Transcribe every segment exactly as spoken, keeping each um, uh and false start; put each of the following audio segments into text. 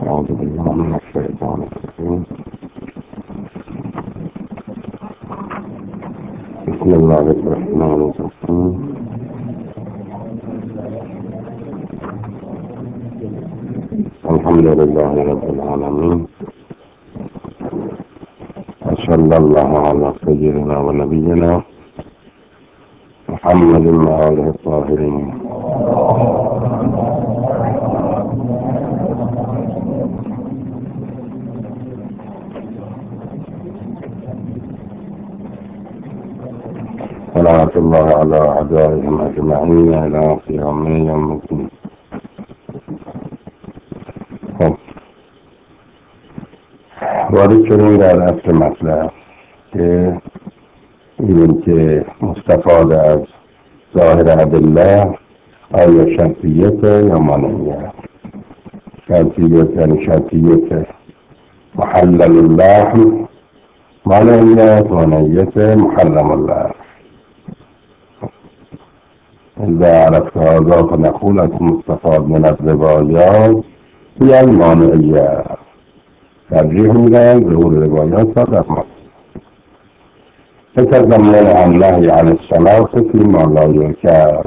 أعوذ بالله من الشيطان الرجيم. بسم الله الرحمن الرحيم. الحمد لله رب العالمين، وصلى الله على سيدنا ونبينا محمد وآله الطاهرين. صلاة الله على أعدائهم أجمعين إلى يوم يوم الدين. وارد شدیم در اصل مطلب که این که مستفاد از ظاهر ادله آیا شرطیت یا مانعیت. شرطیت یعنی شرطیت محلل اللحم، مانعیت مانعیت محرم اللحم. إذا عرفت هذا فنقول المستفاد من الروايات هي المانعية. ترجیح میدن ظهور روایات را در مصر. تتضمن النهي عن الصلاة فيما لا يذكر.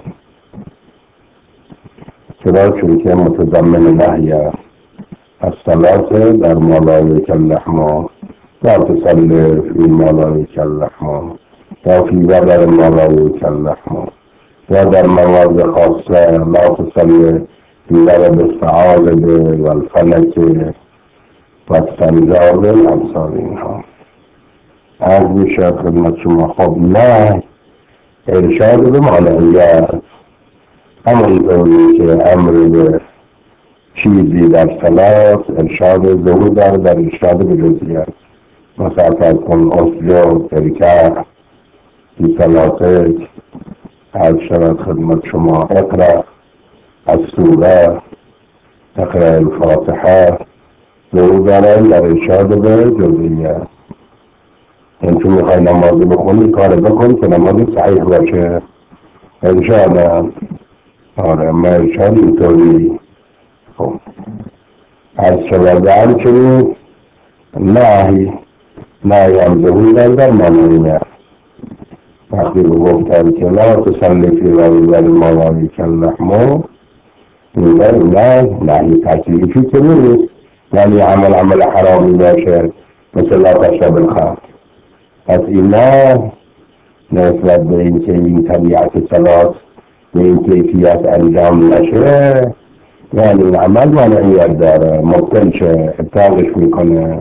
چرا؟ چون که متضمن نهی الصلاة در ما لا يذكر لحما، لا تصلي فيما لا يذكر لحما، یا فی وبر ما لا يذكر لحما، و در مواضع خاصه لا تصلي فی ورد الثعالب والفلک و سنجاب الامثال. اینها عرض میشد خدمت شما. خب نه ارشاد به مانعیت، همونطوری که امر به چیزی در صلات ارشاد ظهور داره در ارشاد به جزئیات. مثلا فرض کن اسجد ارکع فی صلاتک، عرض شد خدمت شما اقرأ السوره، اقرأ الفاتحه، ظهور داره در ارشاد به جزئیات. این تو میخوای نماز بخونی کار بکن که نماز صحیح باشه. ارشاد آره ما ارشاد اینطوری. خب از شود هر چنین نهی نهی هم ظهور داره در مانعیت. وقتی گفتن که لا تصلی فی وبر ما لا یذکر لحما، میگن نه نهی تکلیفی که نیست، یعنی عمل عمل حرامی باشه مثل لا تشرب الخمر. پس این نه نسبت به این که این طبیعت صلات به این کیفیت انجام نشه، یعنی این عمل مانعیت داره، مبطل شه، ابطالش میکنه.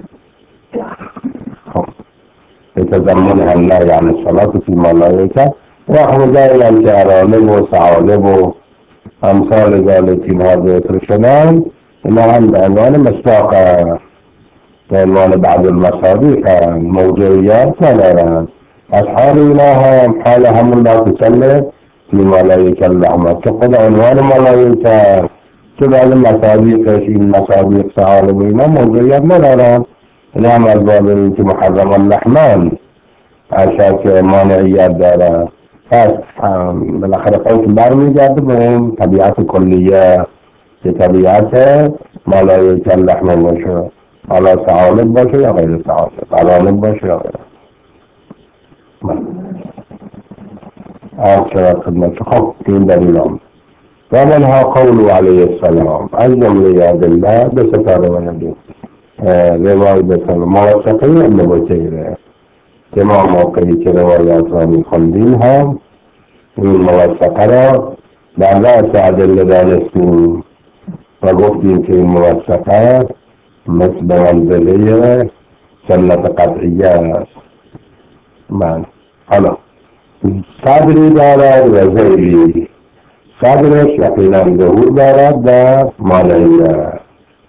خب تضمن النهی عن الصلاة فيما لا يذكر وحوزه الجهرانه و ثعالب و امثال ذلك اینها ذکر شدن. اینا هم به عنوان مصداق، به عنوان بعض المصادیق موضوعیت ندارن. اصحاب اینا هم حال همون لا تصلی فيما لا يذكر لحما که خود عنوان ما لا يذكر، که بعض مصادیقش این مصادیق ثعالب و اینا موضوعیت ندارن. اینا هم از باب این که محرم اللحمان اشیاء که مانعیت داره. پس بالاخره خودش برمیگرده به اون طبیعت کلیه که طبیعت ما لا یذکر لحما باشه، حالا ثعالب باشه یا غیر ثعالب، علالب باشه یا غیر. عرض شد خدمت. خب این دلیل هم و منها قول علیه السلام از جمله ادله به ستاره و ندید روایت موثقه ابن بطیره که ما موقعی که روایات را میخوندیم هم این موثقه را در رأس ادله دانستیم و گفتیم که این موثقه مثل منزله سنت قطعیه است. من حالا صدری دارد و زیری. صدرش یقینا ظهور دارد و مانعیت.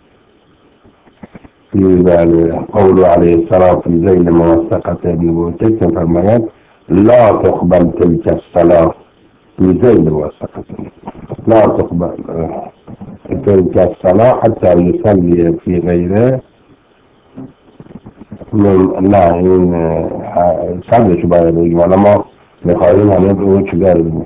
فی ذلك قول علیه السلام فی ذیل موثقه ابن بطیره که فرماید لا تقبل تلك الصلاة فی ذیل موثقه، لا تقبل تلك الصلاة حتى يصلي في غيره من. نه این صدرش باید بگیم. حالا ما میخواهیم همه به اون چیزا رو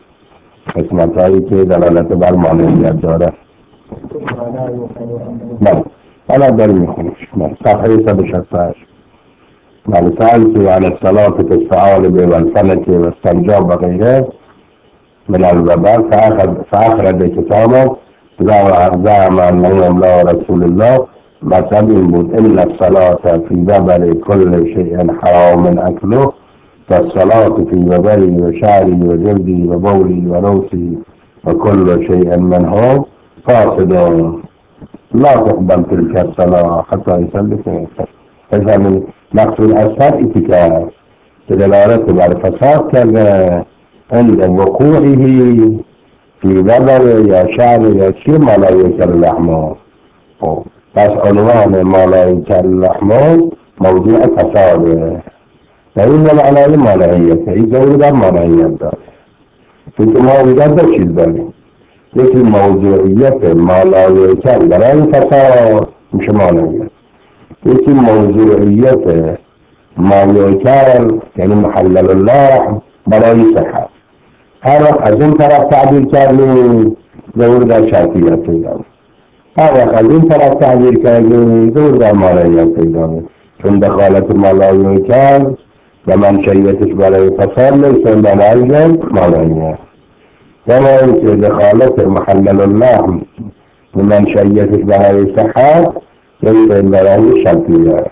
قسمت هایی که دلالت بر مانعیت داره. نه أنا داري يخونش صفحة صد وشصت و هشت. بل سألت عن الصلاة في الثعالب والفلك والسنجاب وغيره من الوباء فأخذ فأخرج كتابه زعم أنه أملا رسول الله مثل بود إن الصلاة في ببر كل شيء حرام أكله فالصلاة في ببري وشعري وجلدي وبولي وروسي وكل شيء منه فاسد لا تقبل تلك الصلاة حتى يصلي في إذا من مقصود الأسفل اتكاف دلالة على الفساد كان عند وقوعه في ببر يا شعر يا شيء ما لا يكل لحمه. بس عنوان ما لا يكل لحمه موضوع فساد فإن معنى معنوية إذا ولد معنوية فإنت ما وجد دو چیز داریم یکی موضوعیت ما لا یکل برای فساد میشه معنویت یکی موضوعیت ما یکل یعنی محلل الله برای صحت هر وقت از این طرف تعبیر کردیم ظهور در شرطیت پیدا هر وقت از این طرف تعبیر کردیم ظهور در معنویت پیدا چون دخالت ما لا یکل و منشأیتش برای فساد لیسن برای معنویت كما يمكن دخالة محلل الله من شيئة برای صحت ليس برای شرطية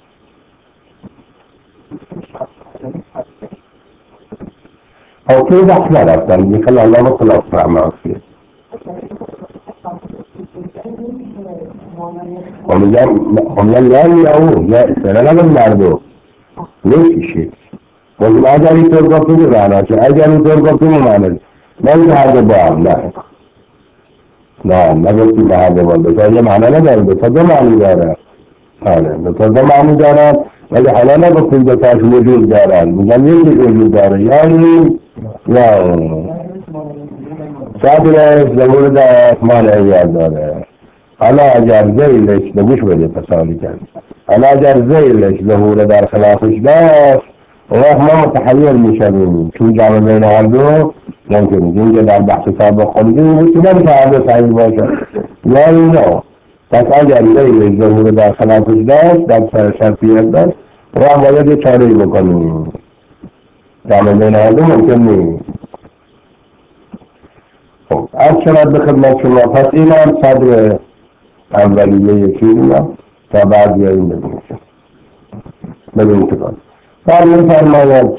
أو كيف أحنا رفتن يخل الله مطلع أسرع معصير هم يلان يعود لا سنة لمن معرضو ليش شيء وقال أجالي ترغب في معنى أجالي ترغب في معنى ليس هذا بعض لا لا ما قلت هذا بعض بس هذا معنى لا ده بس هذا معنى داره هذا بس هذا معنى داره هذا حلاله بس إذا كان وجود داره مجمل وجود داره يعني يعني سادة زمور ده ما له ياد داره أنا أجار زي ليش ده مش وجه تساوي كان أنا أجار زي ليش ظهور دار خلافش ده وما متحير مشابهين شو جعل بين عنده ممكن يوجد على البحث سابق قلبي وكمان هذا صحيح باشا لا لا تسأل زي الظهور ده خلاص ده ده شرطيات ده راح وجد شاري بقانون جعل بين عنده ممكن أكثر بخدمة الله فإلى صدر أولية فينا فبعد يوم بدنسة بدنسة فعلا فرمايات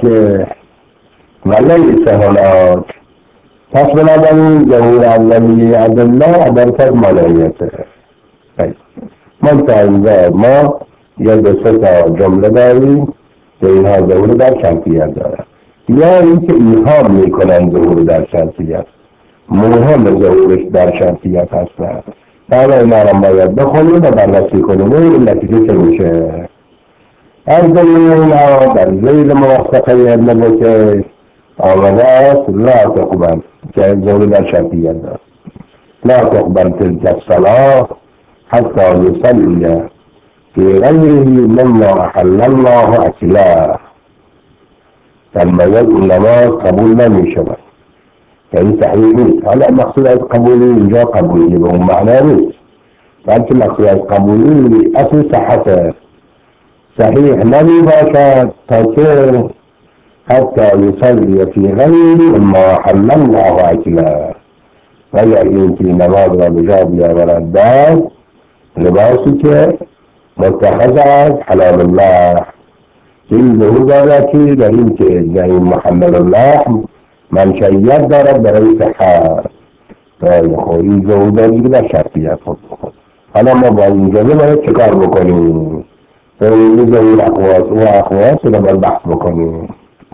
وليس هناك پس بنابراین ظهور اولیه ادله در معنویته منتها اینجا ما یک دو سه تا جمله داریم که اینها ظهور در شرطیت دارد یا اینکه ایهام میکنن ظهور در شرطیت مهم ظهورش در شرطیت هستند حالا اینا را باید بخونیم و بررسی کنیم این نتیجه چه میشه از دلیل اینها در ذیل موافقه ابن که آمده است لا تقبل که ظهور در شرطیت دارد لا تقبل تلك الصلاة حتى يصلي في غيره مما أحل الله أكله لما يقول نماز قبول نمی شود یعنی صحیح نیست حالا مقصود از قبولی اینجا قبولی به اون معنا نیست بلکه مقصود از قبولی اصل صحته صحیح نمی باشد تا که حتى يصلي في غيره مما أحل الله أكله وگر این که نماز را بجا بیاورد بعد لباسی که متخذ از حلال الله این ظهور دارد که در این که در این محلل الله منشأیت دارد برای صحت خود این ظهور دارد که در شرطیت خود بخود حالا ما با این جزه باید چه کار بکنیم این ظهور اقواس و اقواس رو باید بحث بکنیم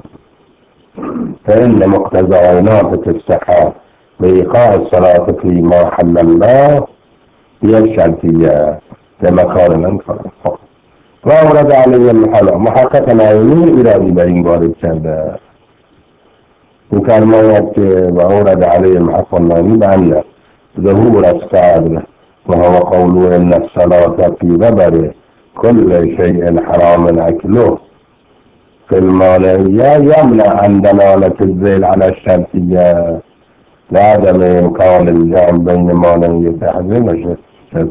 فإن مقتضيات الصحة بإيقاع الصلاة فيما حل الله هي الشرطية كما قال الأنصار وأورد عليه المحل محققا عيني إرادي بين وارد كذا وكان ما يأتي وأورد عليه المحق الناني بأن ظهور الصادر وهو قوله إن الصلاة في ببر كل شيء حرام أكله في المعنوية يمنع عن دلالة الذيل على الشرطية لعدم إمكان الجمع بين معنوية تحريم وشرطية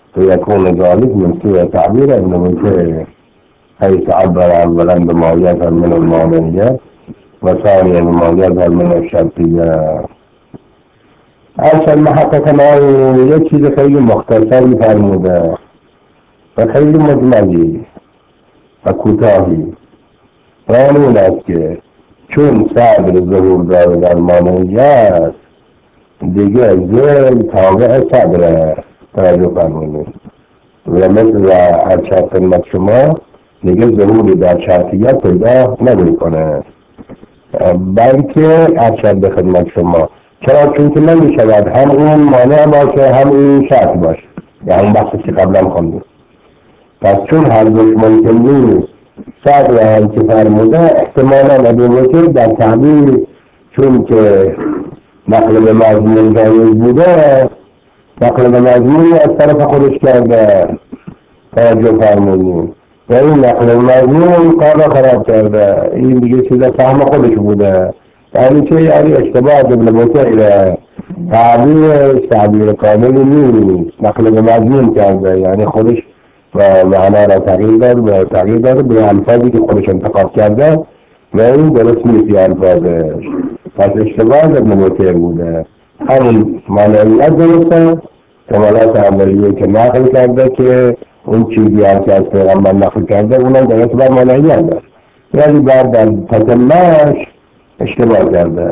فيكون ذلك من سوء تعبير انه حيث عبر اولا بما يظهر من المعنوية وثانيا بما يظهر من الشرطية. اصل محقق ما یک چیز خیلی مختصری فرموده و خیلی مجملی و کوتاهی و این است که چون صبر ظهور داره در معنویت دیگه ذهن تابع صبره. توجه فرمونید و مثل ارشد خدمت شما دیگه ظهوری در شرطیت پیدا نمیکنه، بلکه ارشد به خدمت شما. چرا؟ چون که نمیشود هم اون مانع باشه هم این شرط باشه، یعنی اون بحثی که قبلا خوندیم. پس چون هر دوش ممکن نیست صبر هم که فرموده احتمالا ابی بکر در تعبیر چون که نقل به مضمون جایز بوده نقل به مضمونی از طرف خودش کرده. توجه فرمودیم و این نقل به مضمون کار خراب کرده، این دیگه چیز فهم خودش بوده. یعنی چه؟ یعنی اشتباه ابن بکر تعبیر تعبیر کاملی نیست، نقل به مضمون کرده، یعنی خودش و معنا را تغییر داد و تغییر داد به الفاظی که خودش انتخاب کرده و این درست نیست الفاظش. پس اشتباه ابن بکر بوده. همین معنویت درسته، کمالات اولیه که نقل کرده که اون چیزی هم که از پیغمبر نقل کرده اونم درست بر معنویت داشت، ولی بعد در تتمهش اشتباه کرده.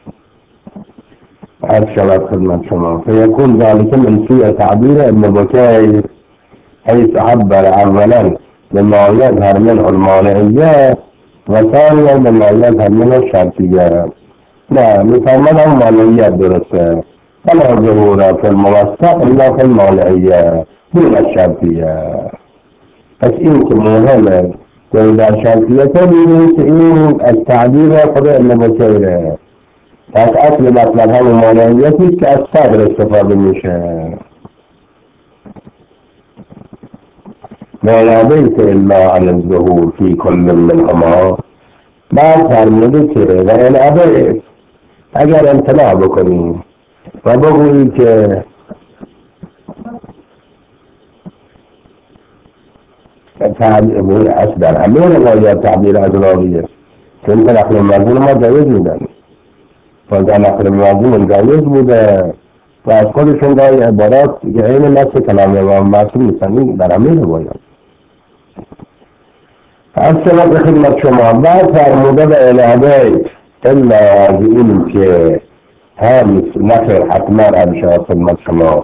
عرض شود خدمت شما فیکون ذلك من سوء تعبیر ابن بکر حيث عبر اولا بما يظهر منه المعنوية وثانيا بما يظهر منه الشرطية. لا مثلا هم معنويات درسته فلا ظهور في الموسط الا في المعنوية دون الشرطية. بس این که مهمه که در شرطیه تبینید این از تعبیر خود ابن بکره، پس اصل مطلب هم معنویتی که از صبر استفاده میشه. ما نبیت الا عن الظهور فی کل منهما. بعد فرموده که و این ابیت اگر امتناع بکنیم و بگویی که تعبیر اصل در همه روایات تعبیر از راویه چون که نقل مضمون ما جایز میدن و در نقل مضمون جایز بوده و از خودشون داری عبارات که این نفس کلام امام معصوم میسنی در همه روایات. از سبب خدمت شما بعد فرموده به الهدیت الا از این که هم نخیر حتما عرشا خدمت شما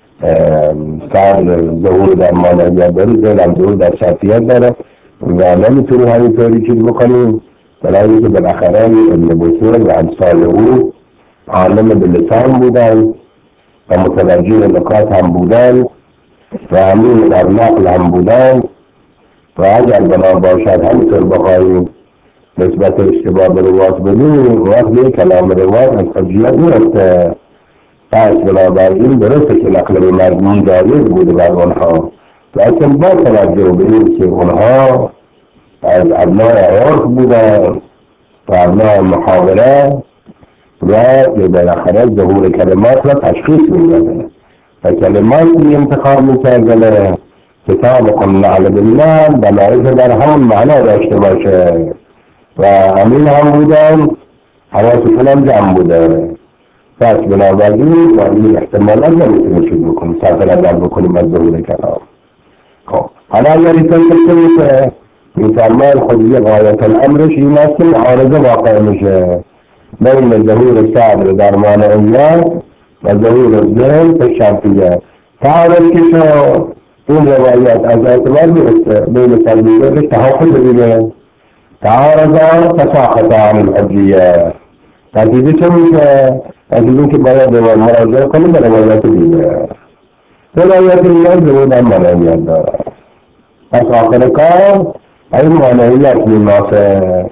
سر ظهور در معنویت داره، زیرم ظهور در شرطیت داره و نمیتونی همینطوری چیز بکنیم برای که بالاخره ابن بکر و امثال او عالم به لسان بودن و متوجه نکات هم بودن و همین در نقل هم بودن و اگر بنا باشد همینطور بخواهیم نسبت اشتباه به روات بدیم وقتی کلام روات از حجیت میرسته. پس بنابراین درسته که نقل به مضمون جایز بوده بر اونها، لیکن با توجه به این که اونها از ابناء عرف بودن و ابناء محاوره و که بالاخره ظهور کلمات را تشخیص میدادن و کلماتی انتخاب میکردن کتاب نعل بالله بلایش در همون معنا داشته باشه و همین هم بودن، حواسشون هم جمع بوده. پس بنابراین و این احتمالا نمیتونه چیز بکنیم صرف نظر بکنیم از ظهور کلام. خب حالا اگر ایتون که میفرماید خود یه غایت الامرش این است که معارضه واقع میشه بین ظهور صبر در معنویت و ظهور ذهن به شرطیه. تعارض که شو این روایت از اعتبار میرسته بین تنبیهش تحافظ دیگه تعارضا تساقطا عن الحجیه. نتیجه چه میشه؟ نتیجه که باید روایت مراجعه کنیم به روایت دیگه. روایت دیگه ظهور در معنویت داره. پس آخر کار این معنویت مناسب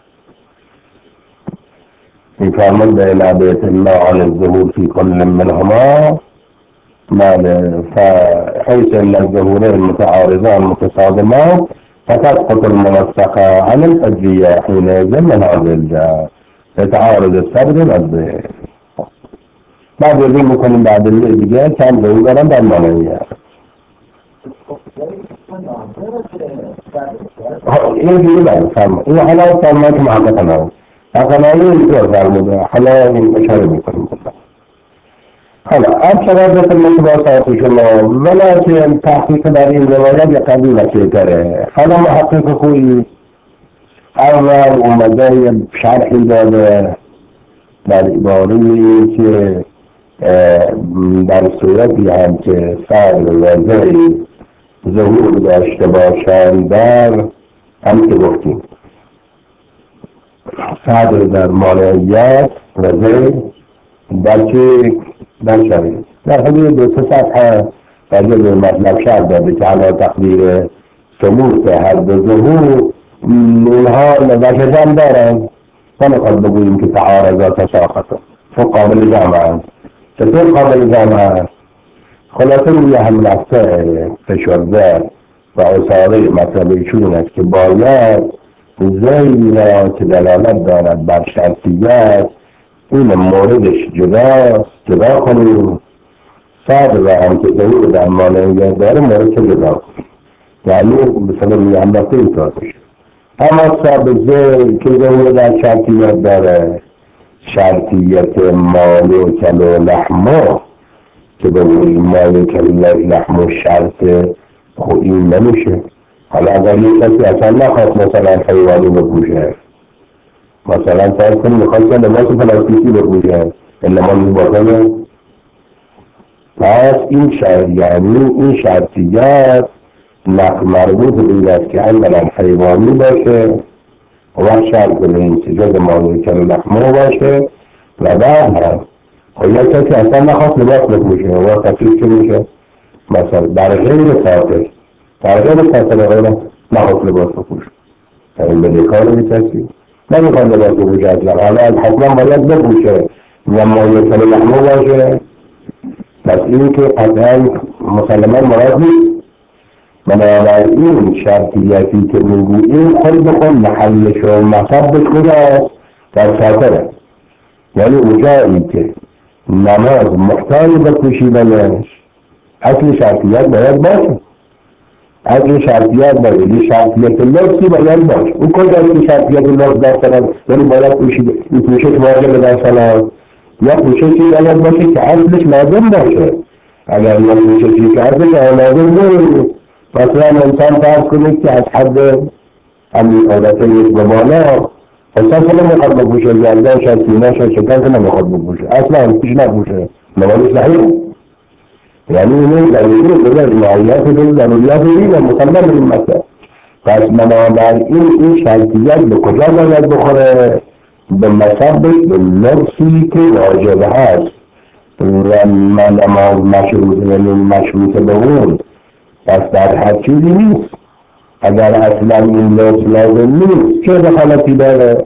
میفرمد به نبیت الله عن الظهور فی کل منهما بله فحيث ان الظهورين المتعارضان متصادمان فتسقط المنسقة عن الحجية حينئذ من هذه الجهة يتعارض الصبر والظهر. بعد يقول لكم بعد اللي جاء كان ظهورا بالمعنوية این دیگه باید فرما این حالا فرما که محبت نام اقنایی اینطور فرموده حالا این اشاره میکنیم حالا هر چقدر خدمت با ساعت شما ولیکن تحقیق در این روایت یا قبیل وسیع تره حالا محقق خویی اول اومده یه شرحی داده در عباره‌ای که در صورتی هم که صدر وضعی ظهور داشته باشند در هم که گفتیم صدر در مانعیت وضعی در چه در شرید در حدود دو سه صفحه راجع به مطلب شرح داده که علا تقدیر ثبوت هر دو ظهور اونها وجه جمع دارن نمیخواد بگوییم که تعارضات تساقط چون قابل جمع هست چطور قابل جمع هست خلاصه روی هم رفته فشرده و اصاره مطلب ایشون است که باید زیلی را که دلالت دارد بر شرطیت این موردش جداست جدا کنیم صدر و هم که ظهور در مانعیت داره مورد که جدا کنیم یعنی مثلا روی هم رفته اینطور بشه اما صاحب زیر که ظهور در شرطیت داره شرطیت مال و کل و لحمه که بگوییم مال و کل و لحمه شرط خود این نمیشه حالا اگر یک کسی اصلا نخواست مثلا حیوانی بپوشه مثلا فرض کنیم میخواست که لباس پلاستیکی بپوشه این لباس باطله پس این شرط یعنی این شرطیت مربوط به این است که اولا حیوانی باشه و شرط به این که جز مال کل و لحمه باشه و بعد هم خب یک کسی اصلا نخواست لباس بپوشه و تفریض که میشه مثلا در غیر ساطر در غیر ساطر غیر نخواست لباس بپوشه این به دکار می کسی نمیخواد لباس بپوشه اصلا حالا حتما باید بپوشه و مال کل و لحمه باشه پس این که قطعا مسلمان مراد نیست بنابراین شرطیتی که میگوییم خود بخون محلش و مصبش کجاست در ساطره یعنی اونجایی که نماز محتاج به پوشیدنش اصل شرطیت باید باشه اصل شرطیت باید یه شرطیت لبسی باید باشه اون کجاست که شرطیت لبس در صلاة یعنی باید پوشیده این پوشش واجب در صلاة یا پوششی باید باشه که اصلش لازم باشه اگر یا پوششی که اصلش لازم باشه مثلا انسان فرض کنید که از حد همین عادت یک به بالا احساس نمیخواد بپوشه گردنش از سینه‌ش از شکمش نمیخواد بپوشه اصلا پیش نپوشه نمازش صحیح یعنی اینه ضروری بذار معیت بذار ضروریات این و مسلم این مسئله پس بنابراین این شرطیت به کجا باید بخوره به مصبش به لبسی که واجب هست و نماز مشروط یعنی مشروط به اون پس در هر چیزی نیست اگر اصلا این لبس لازم نیست چه دخالتی داره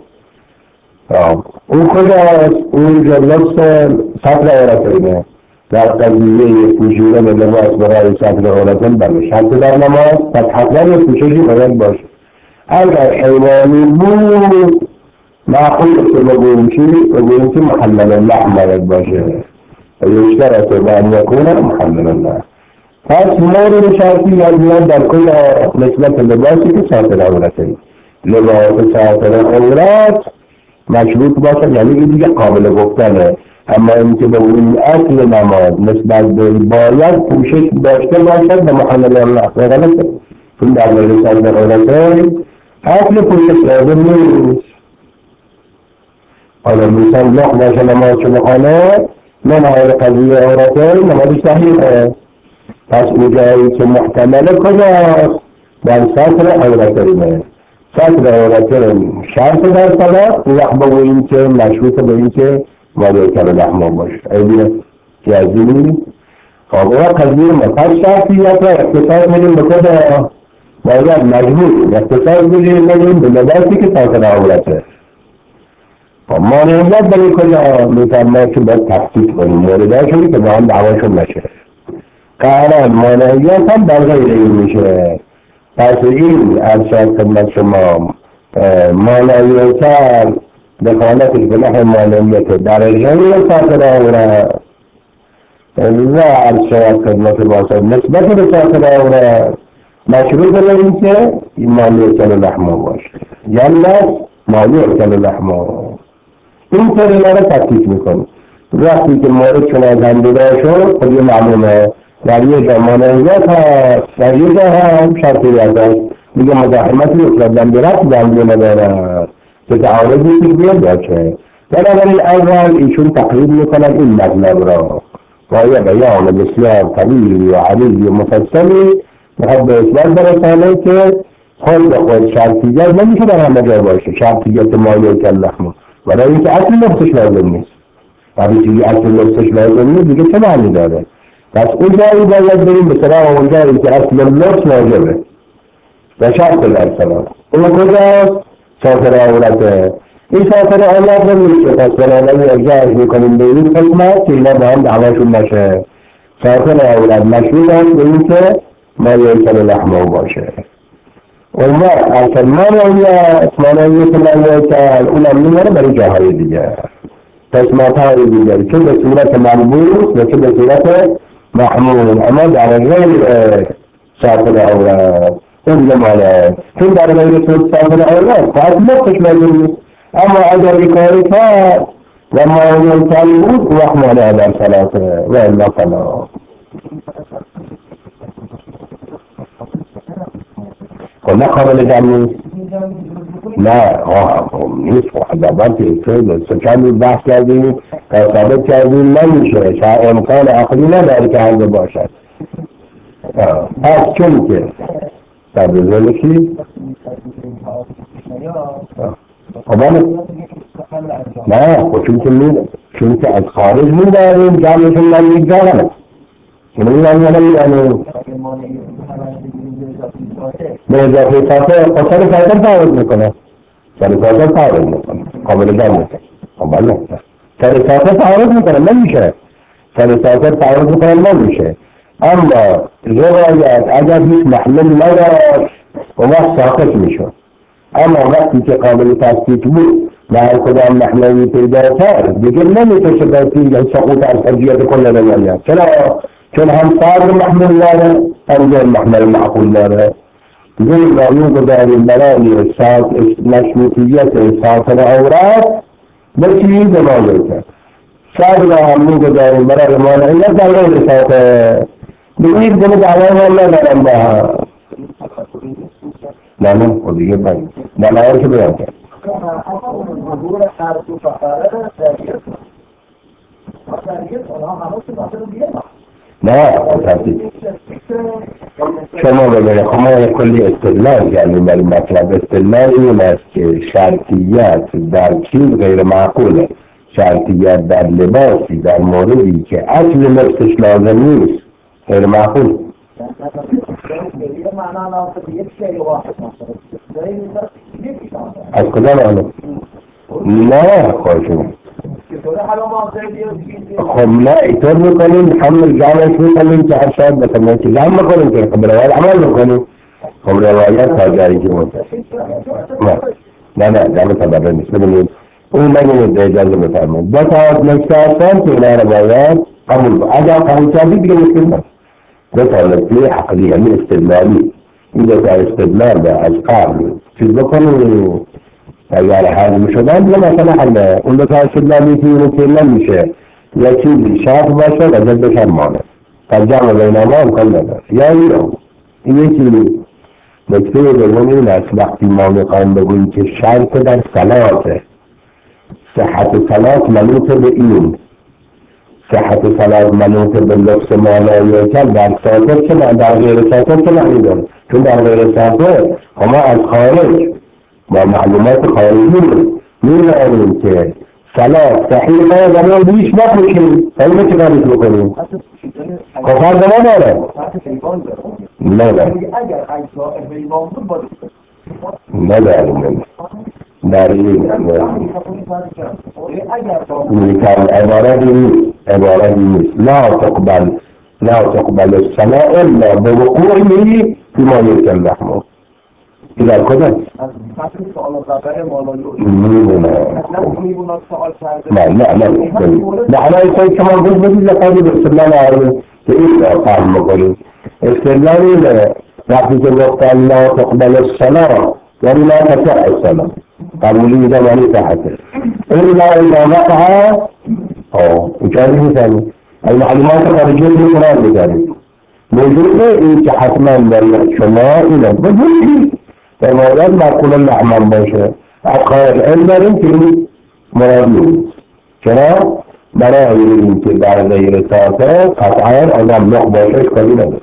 اون کجاست اون جو لبس سطر عورتینه در قضیه پوشیدن لباس برای سطر عورتین بله شرط در نماز پس حتما یک پوششی باید باشه اگر حیوانی بود معقول که بگویم چی بگویم که محلل اللحم باید باشه یشترط بان یکون محلل اللحم پس مورد شرطی یاد در کل نسبت لباسی که ساتر عورته لباس ساتر عورت مشروط باشه یعنی این دیگه قابل گفتنه اما این که به اون اصل نماز نسبت به باید پوشش داشته باشد به محلل الله غلطه چون در مورد ساتر عورته اصل پوشش لازم نیست حالا مثال لخ باشه نماز چه بخانه نماز قضیه عورته نمازش صحیحه پس اونجایی که محتمل کجاست در سطر عورتینه سطر عورتین شرط در صلاة و وقت بگوییم که مشروط به این که مالی کل لحمه باشه ایدینه جازمی خب و قضیه پس شرطیت را اختصاص میدیم به کجا باید مجبور اختصاص میدیم به لباسی که سطر عورته خب مانعیت بلی کجا میتونه که باید تفصیل کنیم مورداشونی که با هم دعواشون نشه قهران مانعیت هم در غیر این میشه پس این ارشاد خدمت شما مانعیت دخالتش به نحو مانعیت در غیر سطر عورت لا عرض شود خدمت باشد نسبت به ساخت عورت مشروط به این که مالی کل لحمه باشه یعنی مالی کل لحمه این طریقه را تفکیک میکنه وقتی که مورد شما زنده شد خب یه معلومه در یه جا مانعیت هست در یه جا هم شرطیت هست میگه مزاحمتی اطلاق زنده زنده ندارد که تعارضی فکریه باشه بنابراین اول ایشون تقریب میکنن این مطلب را با یه بیان بسیار طویل و عریض و مفصلی میخواد به اثبات برسانه که خود خود شرطیت نمیشه در همه جا باشه شرطیت مایه کل لحمه برای اینکه اصل لبسش لازم نیست وقتی چیزی اصل لبسش لازم نیست دیگه چه معنی داره پس اون جایی باید بریم به سراغ اون جایی که اصل لبس واجبه و شرط الارسلات اون کجاست؟ ساتر عورته این ساتر عورت رو میشه پس بنابراین ارجاعش میکنیم به این قسمت که اینا با هم دعواشون نشه ساتر عورت مشروط هست به این که مایه کل لحمه باشه اون وقت اصل مانعیت مانعیت مایه کل اونم میماره برای جاهای دیگه قسمت های دیگری چه به صورت منبوس و چه به صورت محمول اما در غیر ساتر عورت اون دیگه مانه چون در غیر ساتر عورت فقط لبسش لازم نیست اما اگر کاری کرد و مایه کل بود وقت مانع در صلاته و الا فلا خب نه قابل جمع نیست نه نیست حضاباتی که چند بحث کردیم ثابت کردیم نمیشه شاید امکان عقلی نداره که هنده باشد پس چون که در بزرگی نه خب چون که میده چون که از خارج میداریم جمعشون نمیدارم اینو میدارم یعنی به اضافه ساته خب سر ساته تعرض میکنه سر ساته تعرض میکنه قابل جمع میکنه خب بله سر ساته تعرض میکنه نمیشه سر ساته تعرض میکنه نمیشه اما روایت اگر هیچ محمل نداشت و وقت ساقط میشد اما وقتی که قابل تصدیق بود و هر کدام محملی پیدا کرد دیگه نمیشه تصدیق یا سقوط از حجیت کل روایت چرا؟ چون هم فرد محمل داره هم غیر محمل معقول داره زیر رامی گذاریم برای مشروطیت ساتر عورت به چیزی دماغه کرد فرد را هم میگذاریم برای مانعیت در غیر ساتر بگید دل دعوای هم ندارم با هم نه نه خود دیگه باید دلائر که بیان کرد نه تصدیق شما بگره خمای کلی استدلال یعنی برای مطلب استدلال این است که شرطیت در چیز غیر معقوله شرطیت در لباسی در موردی که اصل لبسش لازم نیست غیر معقول از کجا معلوم؟ نه خواهشون خب نه ایطور میکنیم هم جمعش میکنیم که هر شاید بکنیم که جمع میکنیم که خب روایت عمل میکنیم خب روایت تا جایی که مونده نه نه جمع طبقه نیست ببینید اون نگیم به اجازه بفرمایید دو تا نکته هستن که اینا روایت قبول با اگر قبول کردی دیگه مشکل نیست دو تا نکته عقلی یعنی استدلالی این دو تا استدلال از قبل چیز بکنیم اگر حل میشدن دیگه مثلا حل اون دو تا استدلالی که اینو که نمیشه یا چیزی شرط باشه و جد بشن مانه تا جمع بینما امکان نداره یا اینو این یکی نکته دوم این است وقتی ما میخوایم بگوییم که شرط در صلاته صحت صلات منوط به این صحت صلات منوط به لبس مالایی کل در ساتر که در غیر ساتر که معنی داره چون در غیر ساتر ما از خارج با معلومات خارجی می‌دانیم که صلات صحیحه و ما بیش نپوشیم اینو چه کارش بکنیم؟ کفر داره داره؟ نه نه نه داریم در این میکنم عبارتی نیست عبارتی نیست لا تقبل لا تقبل الصلاة الا بوقوعه فيما يلزم لحمه که در کدام؟ میبونه نه نه نه نه حالا ایسایی که ما بود بدید لقدی به استدلال آره که این را فهم بکنید استدلال اینه وقتی که گفتن لا تقبل الصلاة یعنی لا تصح الصلاة قبولی میدم یعنی صحته الا اذا وقع او اینجایی میزنید این معلومات خارجی رو قرار بزنید موجود این که حتما باید شما اینه بگویید در مورد معقول اللحمان باشه از خارج علم داریم که این مراد نیست چرا؟ برای این که در غیر ساعته قطعا آدم لخ باشه اشکالی نداره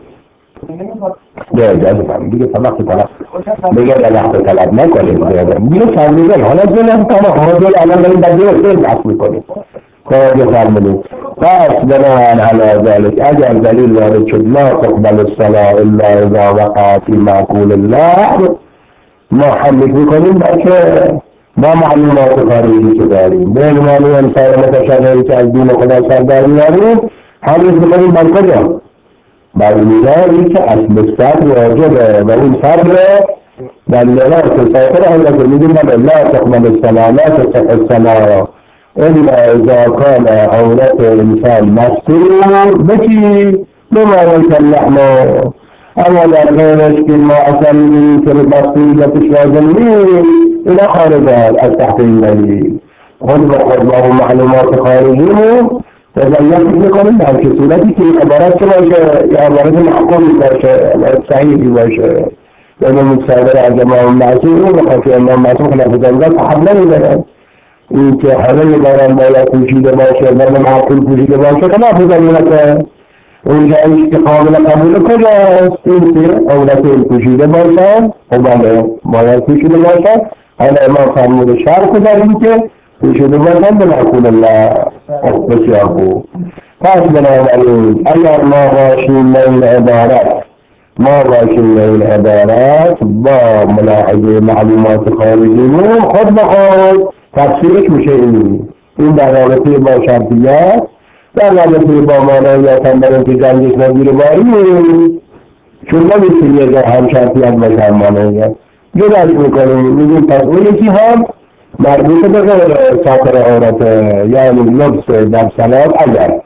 ده اجازه فهم دیگه طلاق طلاق دیگه طلاق طلاق نکنیم دیگه فرمیدن حالا جلم طلاق حالا جل الان داریم در دیگه خیلی بحث میکنیم کارجه فرمودیم پس بناهن علی ذلك اگر دلیل وارد شد لا تقبل الصلاة الا اذا وقع في معقول الله ما حمل میکنیم بلکه ما معلومات خارجی که داریم به عنوان انسان متشرعی که از دین خدا سرداری داریم حمل میکنیم بر کجا؟ بر میزانی که اصل صدر واجبه و این صدر در لغات ساطر اولا که میگیم لا تقبل الصلاة لا تصح الصلاة الا اذا كان عورت انسان مستور بکی بما اللحم اما در غیرش که ما اصلا میگیم که مستوریتش لازم نیست اینا خارجه از تحت این دلیل خود با خود با معلومات خارجی رو تضییق میکنیم در که صورتی که عبارت باشه یا عبارت محکومی باشه صحیحی باشه یعنی متصادر از امام معصوم بخواه که امام معصوم خلاف جنگل صحب نمیدارن این که همه دارن باید پوشیده باشه و معقول پوشیده باشه خلاف جنگل اونجاییش که قابل قبول کجاست این که اولت این پوشیده باشن و بله باید پوشیده باشن حالا امام فرمود شرط در این که پوشیده باشن به معقول الله بسیار خوب پس بنابراین اگر ما باشیم میل عبارت ما باشیم میل عبارت با ملاحظه معلومات خارجیمون خود بخود تفسیرش میشه این این در رابطه با شرطیات در رابطه با مانعیت هم برای که جنگش نگیره بایی چون نمیشه یه جا هم شرطیت باشه هم مانعیت جداش میکنیم میگیم پس اون یکی هم مربوط به غیر ساتر عورت یعنی لبس در صلات اگر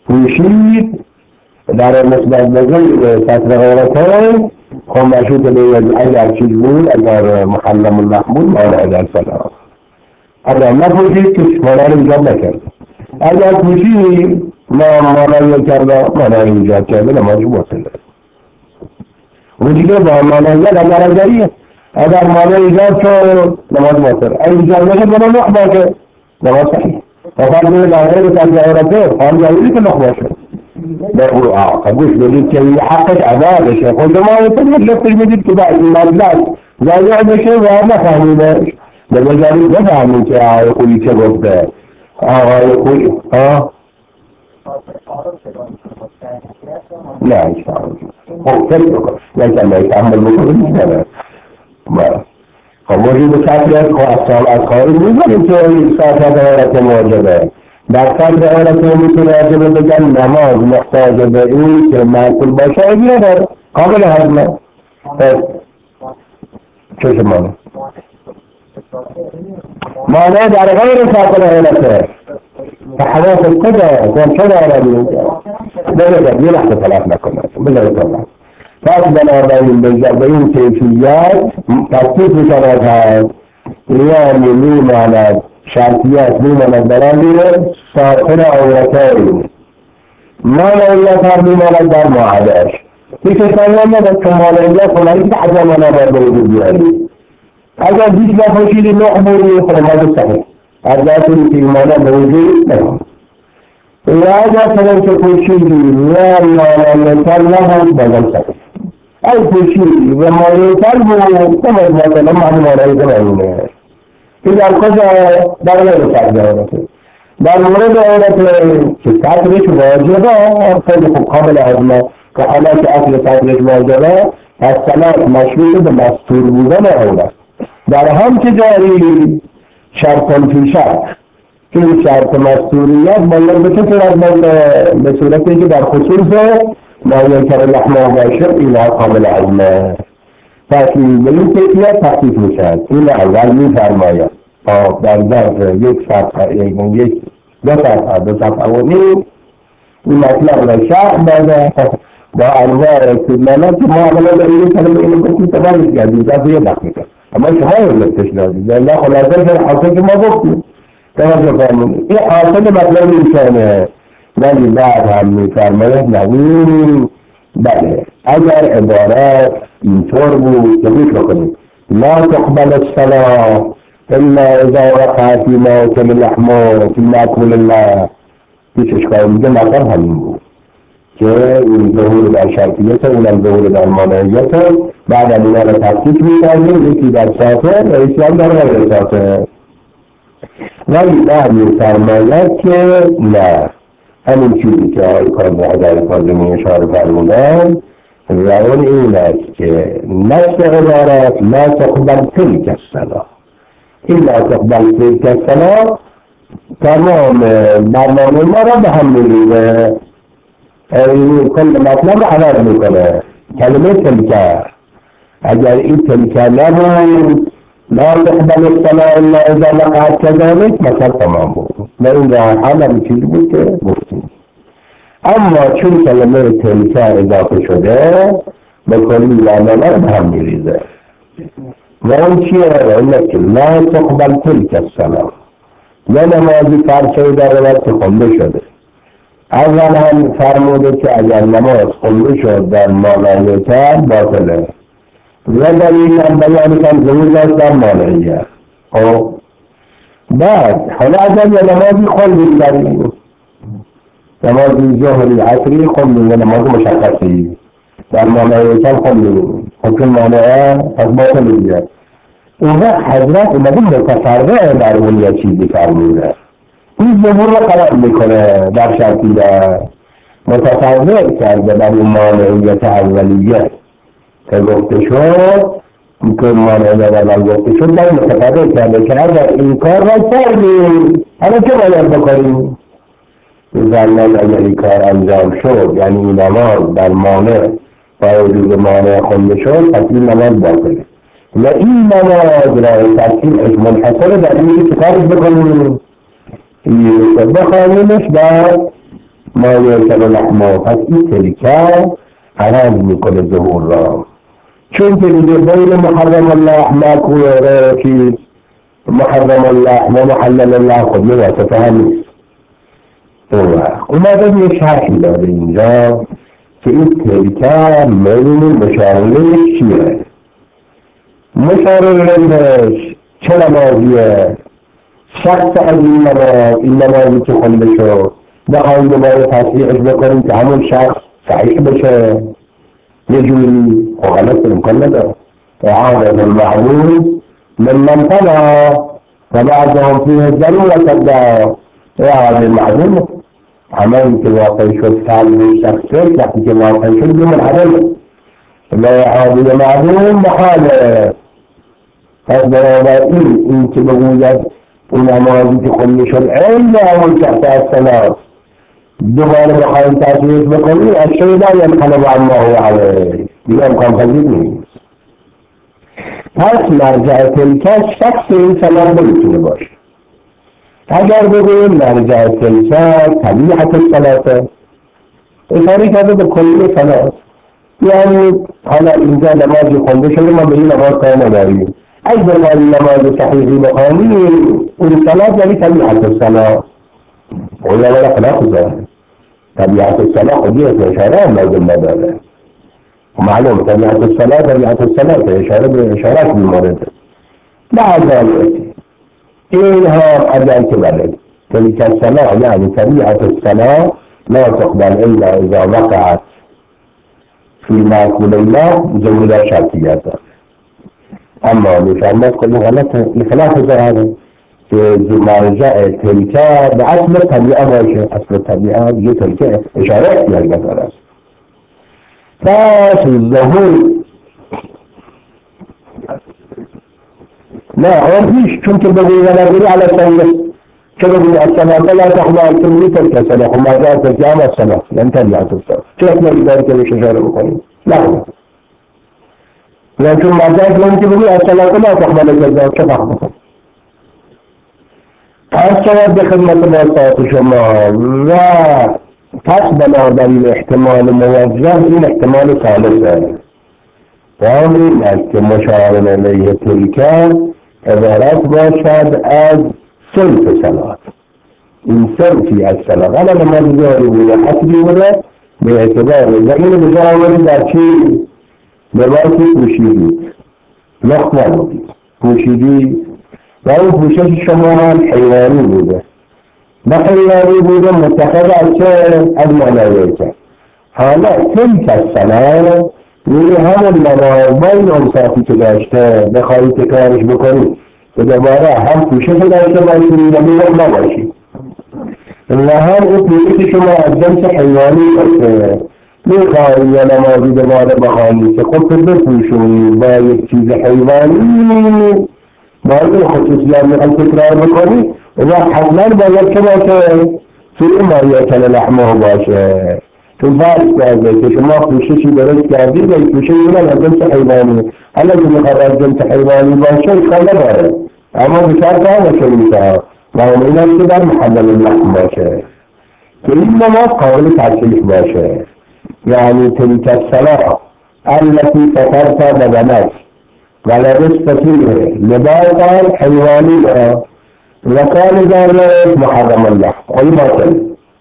پوشید در نسبت به غیر ساتر عورت خب مشروط به اگر چیز بود اگر محلم المحمود مانع در صلات اگر نپوشید که مانع ایجاد نکرد اگر پوشید ما مانعی کرده مانعی ایجاد کرده نمازی باطله اون دیگه با مانعیت اگر اگریه اگر مانع ایجاد شد نماز باطل اگر ایجاد نشد بنا نخ باشه نماز صحیح فقط به لاغیر تجزیه عورته خواهم جاویدی که نخ باشه بقول آه قبوش بدید که حقش ادا بشه خود ما یتون لفتش بدید که باید مجلس ضایع بشه و نفهمیدش به جایی بفهمید که آقای خویی چه گفته آقای خویی ها نه انشاءالله خب فکر بکن یکم باید تحمل بکنید میشه خب وجود کفریت خواستان از خواهی میزنیم که این ساعت عورت مواجبه در فرد عورت میتونه واجبه بگن نماز محتاج به این که معقول باشه اگه نداره قابل حضمه چه شمانه مانع در غیر ساعت عورته تحواس القدر كان شرع ربي بلد دي لحظة ثلاث نكون بلد طبعا فأصبنا بين بين كيفيات ترتيب شرعات يعني مين على شرطيات مين على الدلالة صاحبنا عورتين ما لا يظهر مين على الدار معاداش في كتابنا بكم على الله فلا يتحدث ولا بد يعني اگر بیش نفوشید نحبوری خرمات صحیح ارزاتون که ایمانا موجود نکن و اگر سنن که پوشیدی و مانیتر نبود بگل صحیح ای پوشیدی و مانیتر بود تمام مثلا معلومانه کنه که در کجا در غیر سرد عورته در مورد عورت که سطرش واجبه خیلی خوب قابل حضمه که حالا که اصل سطرش واجبه از صلات مشروط به مستور بودن عورت در هم که جاری شرطان فی شرط که شرط مستوریت باید به چه صورت باشه به صورتی که در خصوص مایل کر لحمه باشه اینا قابل علمه تکلیف به این کیفیت تکلیف میشد. این اول میفرماید در ظرف یک صفحه یک دو صفحه دو صفحه و نیم این مطلب را شرح داده با انواع استدلالات که ما اولا در این کلمه اینو گفتیم تمامش کردیم در یه دقیقه، اما شما رو نفتش دادیم در الله خلاصه که حاصل که ما گفتیم توجه فرمونید. این حاصل مطلب میشانه، ولی بعد هم میفرماید نبین بله اگر عبارت اینطور بود که گوش بکنید لا تقبل الصلاة الا اذا وقع فی موطن اللحم فی مأکول الله، هیچ اشکال میگه مطلب همین بود که این ظهور در شرطیت اونم ظهور در مانعیت بعد هم اینا را تفکیک میکردیم، یکی در سافر و یکی هم در غیر سافر. ولی بعد میفرماید که نه همین چیزی که آقای کاظمی کاظمی اشاره فرمودن روان این است که نصف عبارت لا تقبل تلک الصلاة، این لا تقبل تلک الصلاة تمام برنامه ما را به هم میریزه، کل مطلب را عوض میکنه. کلمه تلک اگر این تلک نبود لا تقبل الصلاة الا اذا وقعت كذلك مثلا تمام بود و این را حال هم چیزی بود که گفتیم. اما چون کلمه تلک اضافه شده به کلی معنی به هم میریزه و اون چیه؟ اینه که لا تقبل تلک الصلاة، یا نمازی فرچه در روایت خونده شده اول هم فرموده که اگر نماز خونده شد در مانعیت باطله و دلیل هم بیانی کن ظهور داشت در مانعیت. خب بعد حالا اگر یه نمازی خوندیم داریم نمازی ظهری عصری خوندیم یا نماز مشخصی در مانعیت خوندیم حکم مانعه از باطل بیاد، اون وقت حضرت اومده متفرع در اون یه چیزی فرموده، این ظهور رو قرار میکنه در شرطیه متفرع کرده در اون مانعیت اولیه که گفته شد که مانعیت اول گفته شد در متفرع کرده که اگر این کار را کردیم حالا چه باید بکنیم؟ فرمود اگر این کار انجام شد یعنی این نماز در مانع با وجود مانع خونده شد پس این نماز باطله و این نماز را ترتیبش منحصر در این که کارش بکنیم این بخوانیمش در ما یرکب لحمه، پس این تلکه عوض میکنه ظهور را، چون که دیگه بین محرم الله مأکول و غیر چیز محرم الله و محلل الله خود یه واسطه هم نیست. اومده یه شرحی داره اینجا که این تلکه میدون مشارلهش چیه؟ مشارلهش چه نمازیه؟ شخص از این نماز این نمازی که خونده شد بخواهیم دوباره تصحیحش بکنیم که همون شخص صحیح بشه یه جوری و غلط امکان نداره. اعادة المعلوم من من طلع فبعدهم فيه الضرورة الدعوة اعادة المعلوم عمل که واقع شد فعل به شخص وقتی که واقع شد بمن عدل لا اعادة معلوم محاله. پس بنابراین این که بگوید این نمازی که خونده شد عین اون شخص از صلاة دوباره بخواهیم تصحیح بکنیم الشیء لا ينقلب الله علیه دیگه امکان پذیر نیست. پس مرجع تلکه شخص این صلاة نمیتونه باشه. اگر بگویم مرجع تلکه طبیعت الصلاة اشاره کرده به کلی صلاة، یعنی حالا اینجا نمازی خونده شده ما به این نماز کار نداریم، اگر ما این نماز صحیحی بخوانیم اون صلاة یعنی طبیعت الصلاة اولا ولا خلاف داره. طبیعت الصلاة خودی از اشاره هم لازم نداره، معلوم طبیعت الصلاة طبیعت الصلاة اشاره به اشارت میمارده. بعد این ها اگر که بله تلك الصلاة یعنی طبیعت الصلاة لا تقبل الا اذا وقعت فی مأکول الله ظهور در شرطیت داره. اما میفرماد که غلطه لخلاف ذهنه که مرجع تلکه به اصل طبیعه باشه، اصل طبیعه یه تلکه اشاره احتیاج نداره است. پس ظهور نه آن پیش چون که بگوی ونرگوی علی سنگه چه بگوی الصلاة لا تقبل کلی تلک الصلاة خب مرجع تلکه هم الصلاة یعنی طبیعت الصلاة چه احتیاج داری که بهش اشاره بکنیم؟ نه یا چون مزاج من که بگی اصلا لا تقبل جزا چه فرق بکن. پس شود به خدمت باسطات شما و پس بنابراین احتمال موجه این احتمال ثالثه و این است که مشار علیه تلک عبارت باشد از صنف صلات. این صنفی از صلات اما نمازداری بوده حسبی بوده به اعتبار و این بجاوری در چی لباسی پوشیدی لخت نبودی پوشیدی و این پوشش شما هم حیوانی بوده و حیوانی بوده متخذ از چه؟ از ملائکه. حالا تلک الصلاة یعنی همون نماز با این اوصافی که داشته بخواهی تکرارش بکنی و دوباره هم پوشش داشته باشی و لخت نباشی و هم این پوشش شما از جنس حیوانی باشه میخواهی یا نمازی دوباره بخواهی که خود بپوشونی با یک چیز حیوانی با این خصوصیات میخوای تکرار بکنی و حتما باید که باشه توی مایه لحمه باشه چون فرض کرده که شما پوششی درست کردید و این پوشش این از جنس حیوانی حالا که میخواد از جنس حیوانی باشه اشکال نداره اما بشار که باشه میشه و این است که در محلل اللحم باشه که این نماز قابل تصریح باشه یعنی تلك الصلاة التي سترت بدنك ولبست فيه لباسا حيوانيا وكان ذلك محرم الله أي باطل.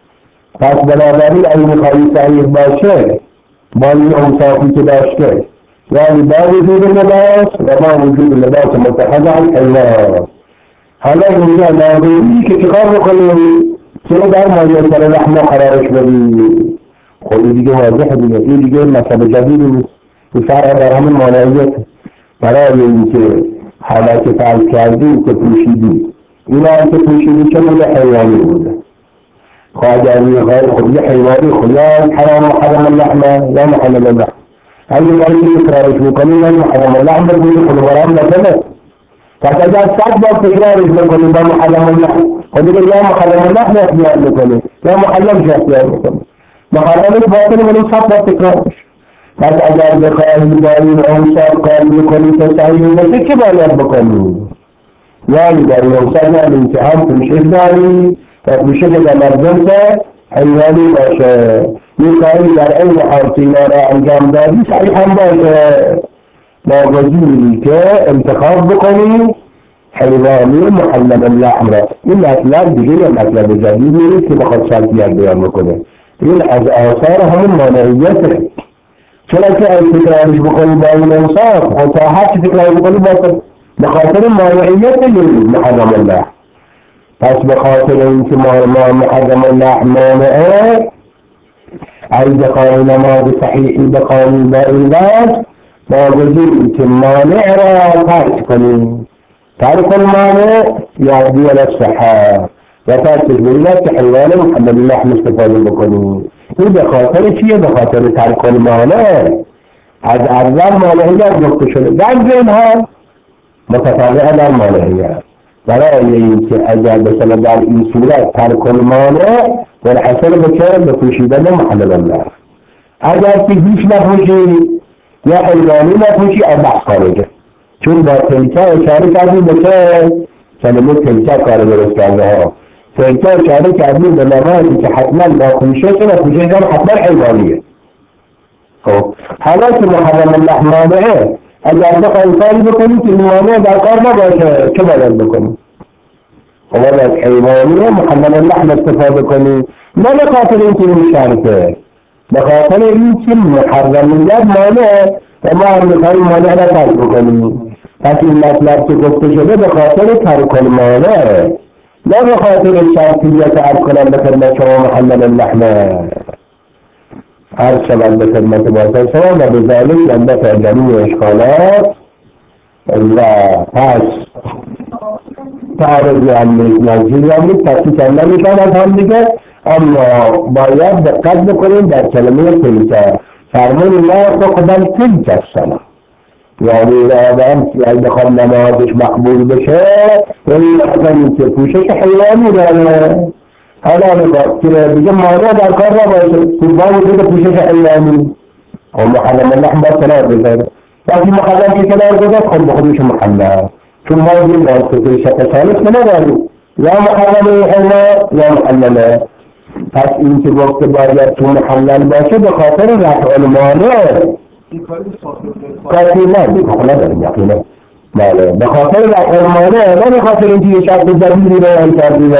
پس بنابراین اگه میخوایی صحیح باشه با این اوصافی که داشته یعنی با وجود لباس و با وجود لباس متخذ عن حیوان. حالا اینجا ناظری که چکار بکنی چرا در مایه سر رحمه قرارش بدی خودی دیگه واضحه دیگه این دیگه مطلب جدیدی نیست این فرع در همین مانعیت برای این که حالا که فرض کردی که پوشیدی این هم که پوشیدی چه بوده حیوانی بوده خواهدانی غیر خودی حیوانی خودی حرام و حرام اللحمه یا محلل اللحم اگه باید تکرارش میکنی یا محرم اللحم بگوید خود برام نکنه پس اگر صد بار تکرارش بکنی با محرم اللحم خود دیگه یا محرم اللحم اختیار میکنی یا محرم شو اختیار میکنی محرمش باطل ولی صد بار تکرارش. پس اگر بخواهی با این اوصاف کار میکنی تو صحیح باشه چه باید بکنی؟ یعنی در این اوصاف یعنی که هم پوشش داری و پوشش در جنس حیوانی باشه میخواهی در این حال اینا را انجام دادی صحیح هم باشه ناگزیری که انتخاب بکنی حیوانی محلل اللحم را. این مطلب دیگه یا مطلب جدید نیست که بخواد شرطیت بیان بکنه این از آثار همون مانعیته چرا که از تکرارش بکنی با این اوصاف و تا هر چی تکرار بکنی به خاطر مانعیت محرم الله. پس به خاطر اینکه ما محرم الله مانعه ای بخواهی نماز صحیحی بخواهی با این وجه باوجود که مانع را ترک کنی ترک المانع یعدی الصحه و ترکش بایدت که حیوان محلل اللحم استفاده بکنی. این به خاطر چیه؟ به خاطر ترک المانع از اول مانعیت گفته شده در این حال متفرع در مانعیت برای اینکه اگر مثلا در این صورت ترک المانع والحصل بکر به پوشیدن محلل الله اگر که هیچ نپوشی یا حیوانی نپوشی از بحث خارجه چون با تلکه اشاره کردی بکر کلمه تلکه کار درست کرده ها تلکه اشاره کردی به نمازی که حتما با پوشش و پوشش هم حتما حیوانیه. خب حالا که محرم الله مانعه اگر بخواهی کاری بکنی که مانع در کار نباشه چه باید بکنی؟ خب از حیوانی محلل اللحم استفاده کنی نه به خاطر اینکه این شرطه به خاطر اینکه محرمیت مانعه و ما هم میخواییم مانع را ترک بکنی. پس این مطلب که گفته شده به خاطر ترک المانعه نه به خاطر شرطیت ارز کنم به خدمت شما محلل اللحمه. عرض شود به خدمت باسطه شما و به ذالک لنبت جمعی اشکالات و پس تعرضی هم نیست نزدیک هم نیست تفصیل هم نمیشن از هم دیگه اما باید دقت بکنیم در کلمه تلکه فرمون لا تقبل تلک الصلاة یعنی آدم اگه بخواد نمازش مقبول بشه این آدمی که پوشش حیوانی داره حالا نگاه که دیگه مانع در کار نباشه با وجود پوشش حیوانی و محرم اللحم با سنار بذاره وقتی مخلل که کنار گذاشت خود به خودش مخلل، چون ما این واسطه شک ثالث نداریم، یا مخلل حرمه یا مخلله. پس این که گفته باید تو محلل باشه به خاطر رفع المانع کافی نه خب نداریم یقینا بله به خاطر رفع المانع نه به خاطر اینکه یه شرط جدیدی بیان کردیم.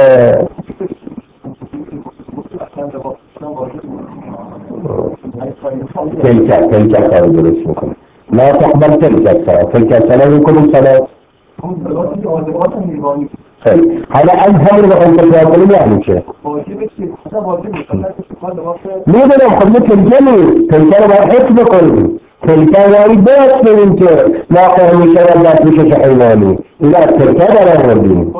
تلك تلك کار درست میکنه لا تقبل تلك الصلاة تلك الصلاة يكون صلاة خیلی حالا از همین بخواهیم تلقیه کنیم یعنی چه؟ میدونم خب یه تلقیه نیست تلقیه رو باید حفظ بکنیم تلقیه یعنی باید کنیم که واقع میشه و دست میشه حیوانی این از تلقیه در آوردیم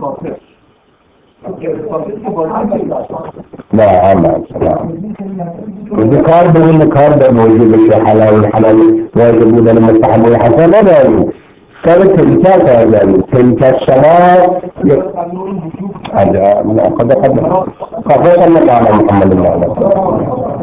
نه همه نه کار بگیم کار به موجود بشه حلال حلال واجب بودن مستحب و حسن نداریم سر تلکه کار داریم تلکه شما عجب قد قد قد قد قد قد